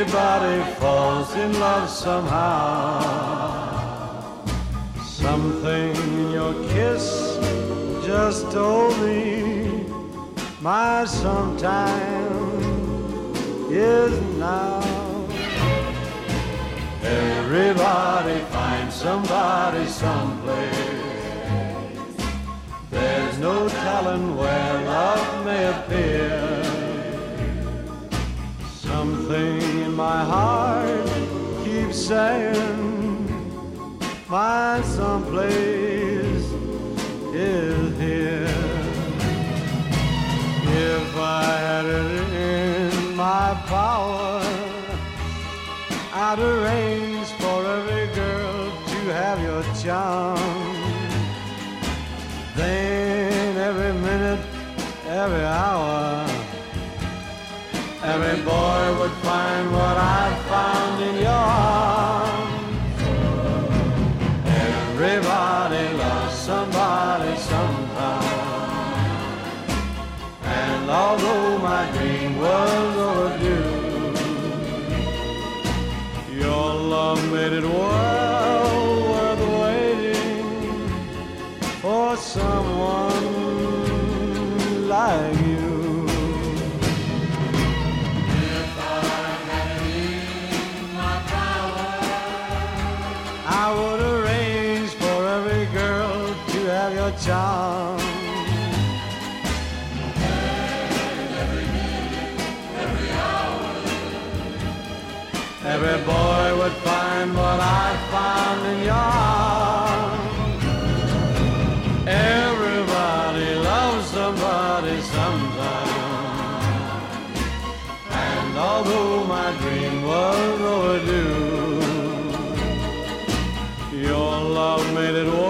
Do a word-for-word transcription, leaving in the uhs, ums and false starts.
Everybody falls in love somehow. Something in your kiss just told me my sometime is now. Everybody finds somebody someplace. There's no telling where love may appear. Something in my heart keeps saying my someplace is here. If I had it in my power, I'd arrange for every girl to have your charm. Then every minute, every hour, every boy would find what I found in your arms. Everybody loves somebody sometime. And although my dream was overdue, your love made it well worth waiting for someone like you. If I had it in my power, I would arrange for every girl to have your charm. and every minute, every hour, Every boy would find what I found in your arms. Everybody loves somebody sometime. And although my dream was overdue, your love made it